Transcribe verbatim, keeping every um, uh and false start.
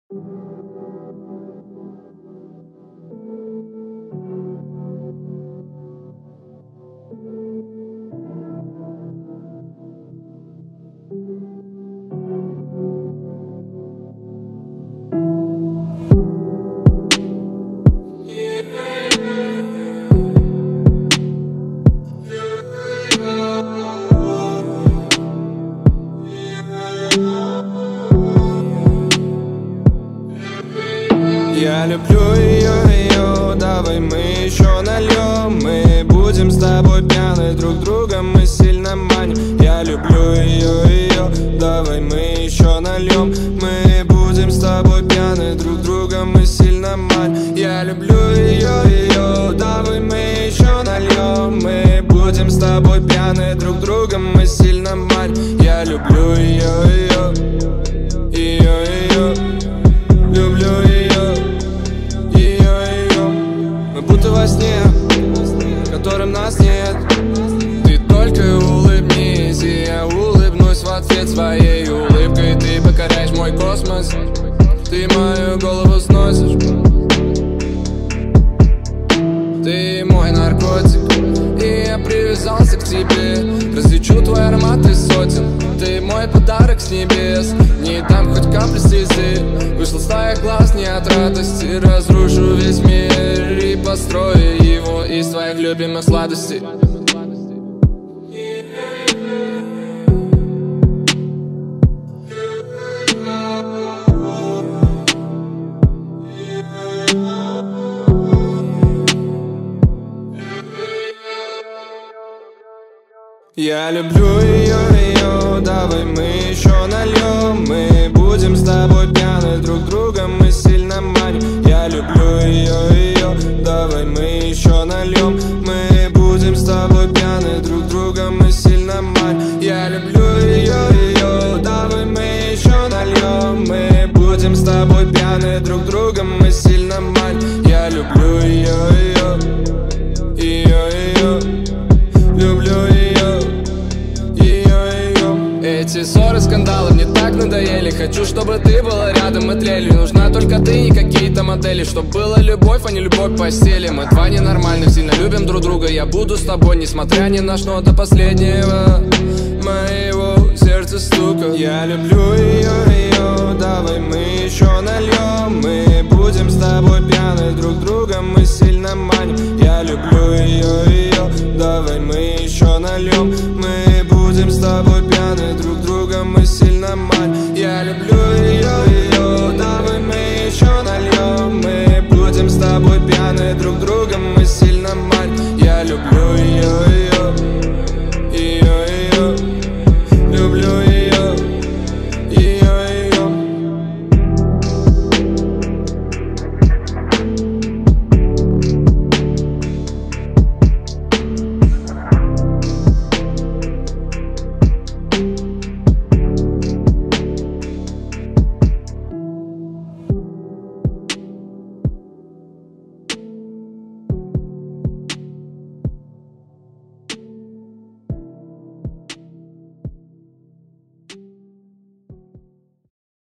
Я люблю ее, ее, давай мы еще нальем. Мы будем с тобой пьяны, друг друга мы сильно маним. Я люблю ее, ее, давай мы еще нальем. Мы будем с тобой пьяны, друг друга мы сильно маним. Я люблю ее, ее, давай мы еще нальем. Мы будем с тобой пьяны, друг друга мы сильно маним. Я люблю ее, ее, ее, ее, люблю ее. Будто во сне, в котором нас нет. Ты только улыбнись, и я улыбнусь в ответ своей улыбкой. Ты покоряешь мой космос, ты мою голову сносишь. Ты мой наркотик, и я привязался к тебе. Различу твой аромат из сотен, ты мой подарок с небес. Не дам хоть капли слезы, вышел с твоих глаз не от радости. Разрушу весь мир и построю его из твоих любимых сладостей. Я люблю ее, ее, давай мы еще нальем. Мы будем с тобой пьяны, друг друга мы сильно маним. Я люблю ее, ее, давай мы еще нальем. Мы будем с тобой пьяны, друг друга мы сильно маним. Я люблю ее, ее, давай мы еще нальем. Мы будем с тобой пьяны, друг друга мы сильно маним. Я люблю ее, ее, ее, ее, люблю ее. Эти ссоры, скандалы мне так надоели. Хочу, чтобы ты была рядом и тлели. Нужна только ты, не какие-то модели. Чтоб была любовь, а не любовь к постели. Мы два ненормальных, сильно любим друг друга. Я буду с тобой, несмотря ни на что, до последнего моего сердца стука. Я люблю ее, ее, давай мы еще